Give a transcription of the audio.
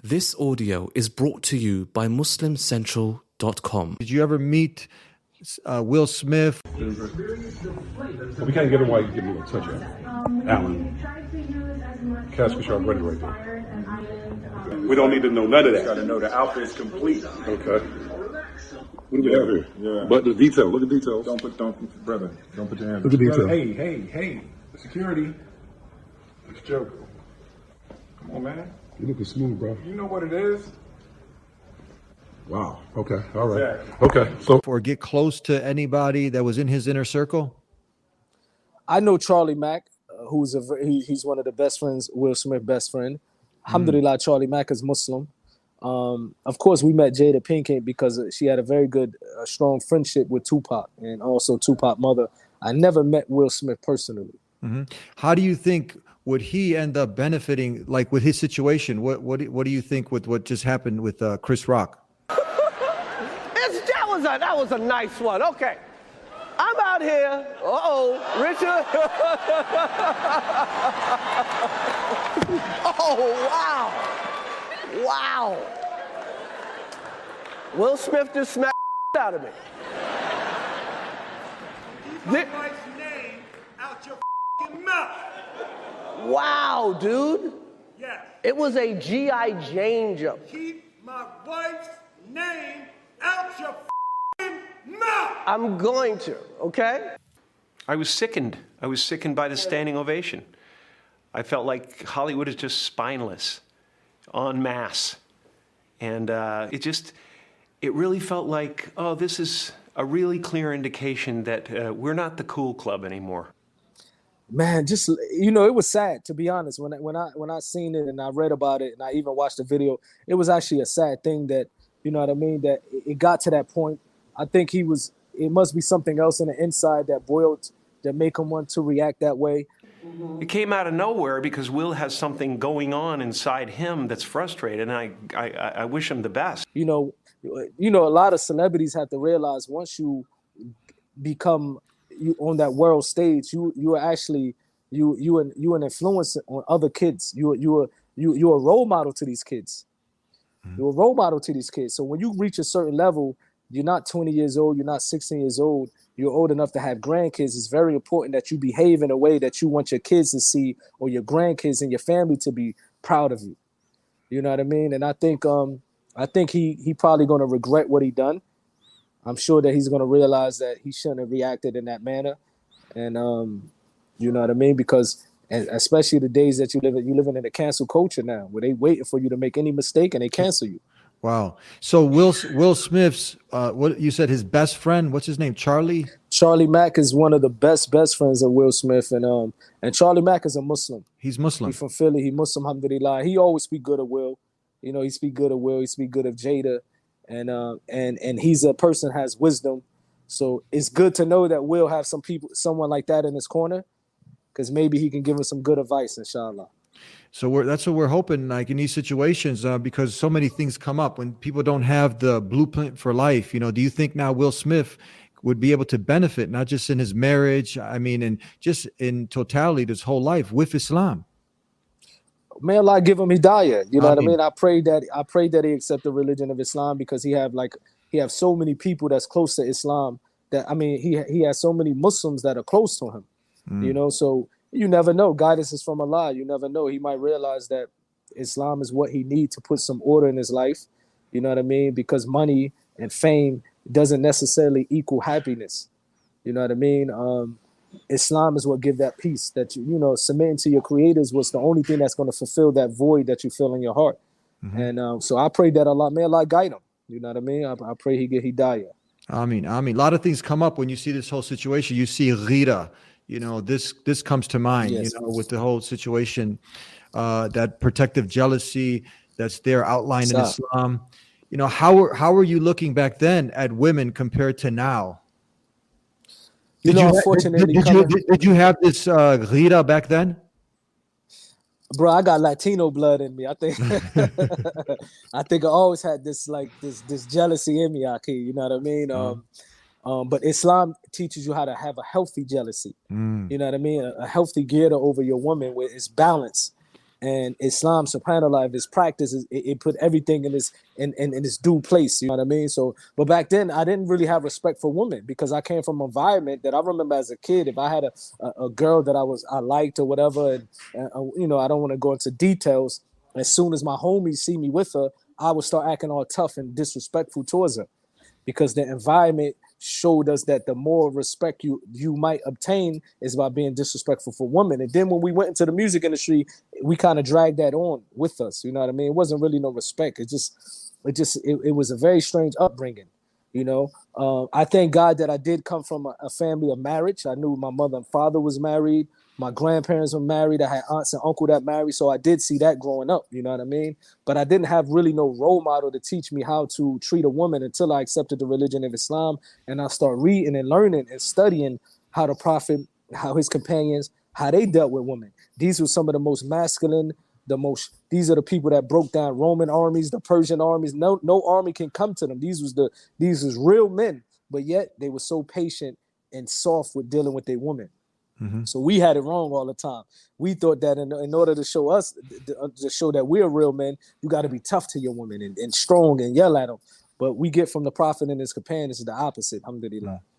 This audio is brought to you by MuslimCentral.com. Did you ever meet Will Smith? We can't get him while you give me a touch of Alan. Casket sharp ready right there. We don't need to know none of that. Got to know the outfit is complete. Okay. What do we have here? Yeah. But the detail. Look at the details. Don't put your hands. Look at the detail. Hey. Security. It's a joke. Come on, man. You looking smooth, bro. You know what it is. Wow. Okay. All right. Exactly. Okay. So. Or get close to anybody that was in his inner circle? I know Charlie Mack, he's one of the best friends, Will Smith's best friend. Alhamdulillah, Charlie Mack is Muslim. Of course, we met Jada Pinkett because she had a very good, strong friendship with Tupac and also Tupac's mother. I never met Will Smith personally. Mm-hmm. How do you think would he end up benefiting, like with his situation? What do you think with what just happened with Chris Rock? That was a nice one. Okay. I'm out here. Richard. Oh, wow. Will Smith just smacked out of me. Keep my wife's name out your mouth. Wow, dude. Yes. It was a G.I. Jane jump. Keep my wife's name out your mouth. I'm going to, okay? I was sickened. I was sickened by the standing ovation. I felt like Hollywood is just spineless, en masse. And it really felt like, oh, this is a really clear indication that we're not the cool club anymore. Man, it was sad, to be honest. When I seen it and I read about it and I even watched the video, it was actually a sad thing that, you know what I mean, that it got to that point. I think it must be something else in the inside that boiled, that make him want to react that way. It came out of nowhere because Will has something going on inside him that's frustrated, and I wish him the best. You know, a lot of celebrities have to realize once you become on that world stage, you are actually an influence on other kids. You're a role model to these kids. You're a role model to these kids. So when you reach a certain level, you're not 20 years old, you're not 16 years old, you're old enough to have grandkids. It's very important that you behave in a way that you want your kids to see, or your grandkids and your family to be proud of you. You know what I mean? And I think he probably going to regret what he done. I'm sure that he's going to realize that he shouldn't have reacted in that manner. And you know what I mean? Because especially the days that you're living in a cancel culture now, where they waiting for you to make any mistake and they cancel you. Wow. So Will Smith's, what you said, his best friend, what's his name? Charlie? Charlie Mack is one of the best friends of Will Smith. And Charlie Mack is a Muslim. He's Muslim. He's from Philly. He Muslim, alhamdulillah. He always speak good of Will. You know, he speak good of Will. He speak good of Jada. And he's a person has wisdom. So it's good to know that Will have someone like that in his corner, because maybe he can give him some good advice, inshallah. So that's what we're hoping, like in these situations, because so many things come up when people don't have the blueprint for life. You know, do you think now Will Smith would be able to benefit, not just in his marriage, I mean, and just in totality, this whole life with Islam? May Allah give him hidayah. You know what I mean? I pray that he accept the religion of Islam, because he have so many people that's close to Islam, that, I mean, he has so many Muslims that are close to him. You know, so you never know. Guidance is from Allah. You never know. He might realize that Islam is what he needs to put some order in his life. You know what I mean? Because money and fame doesn't necessarily equal happiness. You know what I mean? Islam is what gives that peace, that you know, submitting to your creators was the only thing that's going to fulfill that void that you feel in your heart. And so I pray that may Allah guide him. You know what I mean? I pray he get hidayah. Ameen. A lot of things come up when you see this whole situation. You see ghira. You know, this comes to mind, yes. You know, with the whole situation, that protective jealousy that's there outlined in Islam. You know, how are you looking back then at women compared to now? Unfortunately, did you have this ghira back then? Bro, I got Latino blood in me. I think I always had this jealousy in me, Aki. You know what I mean? But Islam teaches you how to have a healthy jealousy. You know what I mean? A healthy ghira over your woman where it's balance. And Islam, subhanAllah, if it's practice, it put everything in its due place. You know what I mean? So, but back then, I didn't really have respect for women because I came from an environment that I remember as a kid. If I had a girl that I liked or whatever, and you know, I don't want to go into details. As soon as my homies see me with her, I would start acting all tough and disrespectful towards her, because the environment showed us that the more respect you might obtain is by being disrespectful for women. And then when we went into the music industry, we kind of dragged that on with us. You know what I mean? It wasn't really no respect. It was a very strange upbringing. You know, I thank God that I did come from a family of marriage. I knew my mother and father was married. My grandparents were married. I had aunts and uncle that married. So I did see that growing up, you know what I mean? But I didn't have really no role model to teach me how to treat a woman until I accepted the religion of Islam. And I started reading and learning and studying how the Prophet, how his companions, how they dealt with women. These were some of the most masculine, these are the people that broke down Roman armies, the Persian armies. No army can come to them. These was real men, but yet they were so patient and soft with dealing with their women. Mm-hmm. So we had it wrong all the time. We thought that in order to show us, to show that we're real men, you got to be tough to your women and strong and yell at them. But we get from the Prophet and his companions the opposite. Alhamdulillah.